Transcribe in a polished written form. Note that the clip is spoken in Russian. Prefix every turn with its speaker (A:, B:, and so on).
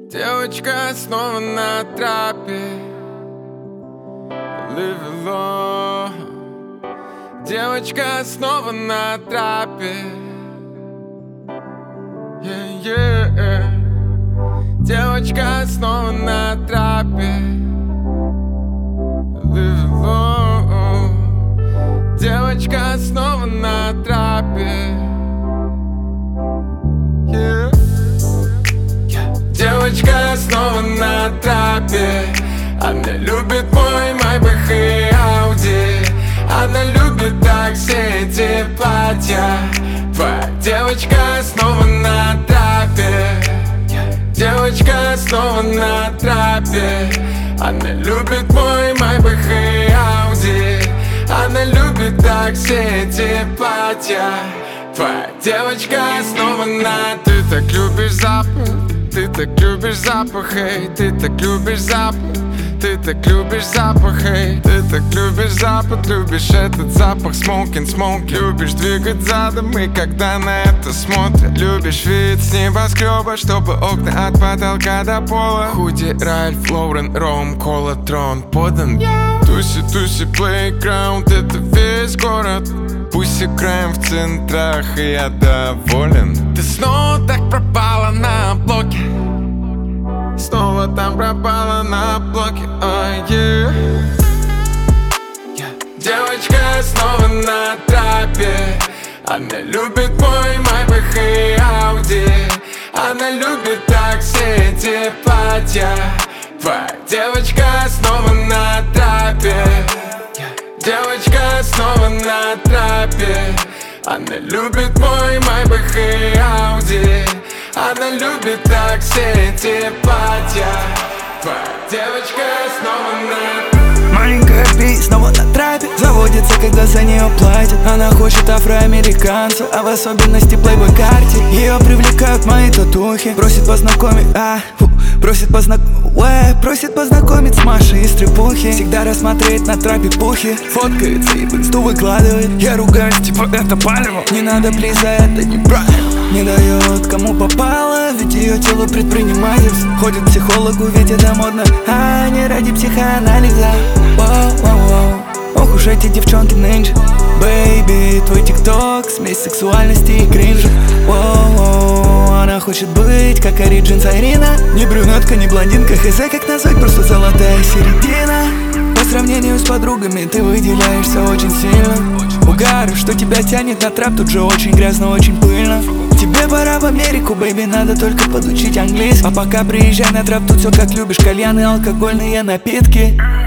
A: Девочка снова на трапе. Live alone. Девочка снова на трапе. Девочка снова на трапе. Live alone. Девочка снова на трапе. Девочка снова на трапе. Она любит мой Майбах и Ауди. Она любит так все эти платья. Твоя девочка снова на трапе. Девочка снова на трапе. Она любит мой Майбах и Ауди. Она любит так все эти платья. Твоя девочка снова на. Ты так любишь запах. Ты так любишь запах, эй, ты так любишь запах. Ты так любишь запах, эй, ты так любишь запах. Любишь этот запах, smoking, smoke. Любишь двигать задом, и когда на это смотрят. Любишь вид с небоскреба, чтобы окна от потолка до пола. Худи, Ральф, Лоурен, Ром, Кола, Трон подан. Туси, туси, плейграунд, это весь город. Пусть играем в центрах, и я доволен. Ты снова так пропала на блоке. Снова там пропала на блоке, Девочка снова на трапе. Она любит мой Майбах и Ауди. Она любит так все эти платья. Твоя девочка снова на трапе. Девочка снова на трапе. Она любит мой Майбах и Ауди. Она любит так все эти платья. Твоя девочка снова на.
B: Маленькая Би снова на трапе. Заводится, когда за нее платят. Она хочет афроамериканца, а в особенности плейбой карте. Ее привлекают мои татухи. Просит познакомить, просит познакомить с Машей из Трепухи. Всегда рассмотреть на трапе пухи. Фоткается и в инсту выкладывает. Я ругаюсь, типа это палево. Не надо, плиз, за это неправильно. Не дает кому попало, ведь ее тело предпринимательство. Ходит к психологу, ведь это модно, а не ради психоанализа. Воу-воу-воу. Ох уж эти девчонки нынче. Бэйби, твой тикток, смесь сексуальности и кринжа. Воу-воу. Она хочет быть как Ориджин Сайрина. Не брюнетка, не блондинка, хз как назвать, просто золотая середина. По сравнению с подругами ты выделяешься очень сильно. Угар, что тебя тянет на трап, тут же очень грязно, очень пыльно. Тебе пора в Америку, бэйби, надо только подучить английский. А пока приезжай на трап, тут все как любишь, кальяны, алкогольные напитки.